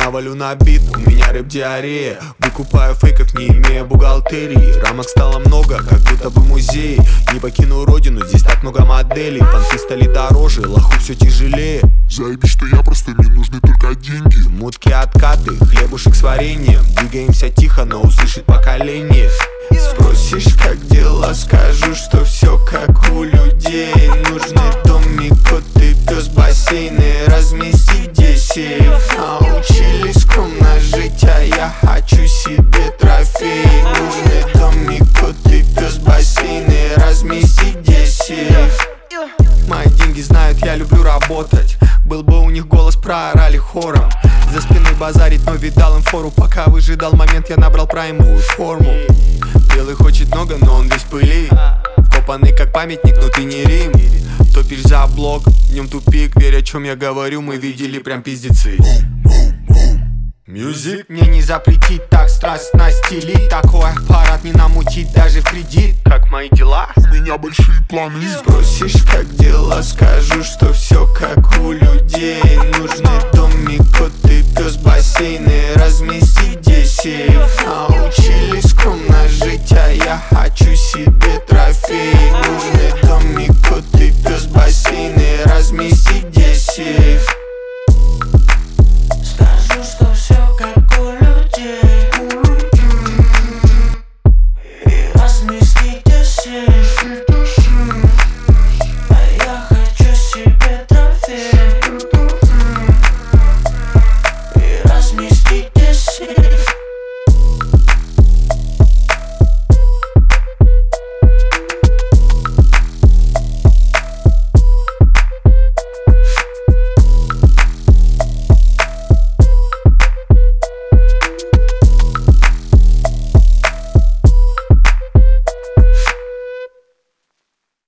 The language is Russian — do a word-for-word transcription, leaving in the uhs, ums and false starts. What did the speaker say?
Я валю на бит, у меня рэп-диарея. Выкупаю фейков, не имея бухгалтерии. Рамок стало много, как будто бы музей. Не покину родину, здесь так много моделей. Понты стали дороже, лоху все тяжелее. Заебись, что я просто, мне нужны только деньги. Мутки откаты, хлебушек с вареньем. Двигаемся тихо, но услышит поколение. Спросишь, как дела, скажу, что все как у людей. Нужны домик, кот и пес, бассейны, разместить десять. Научились скромно жить, а я хочу себе трофей. Нужны домик, кот и пес, бассейны, разместить десять. Мои деньги знают, я люблю работать. Был бы у них голос, проорали хором. За спиной базарить, но видал им фору. Пока выжидал момент, я набрал праймовую форму. Белый хочет много, но он весь пыли. Вкопанный как памятник, но ты не Рим. Топишь за блок, в нем тупик. Верь, о чем я говорю, мы видели прям пиздецы. Мьюзик мне не запретить, так страстно стилить. Такой аппарат не намутить даже в кредит. Как мои дела? У меня большие планы. Спросишь, как дела, скажу, что все как у людей. Нужны домик, кот и пес, бассейны, разместить десять. Научились скромно жить, а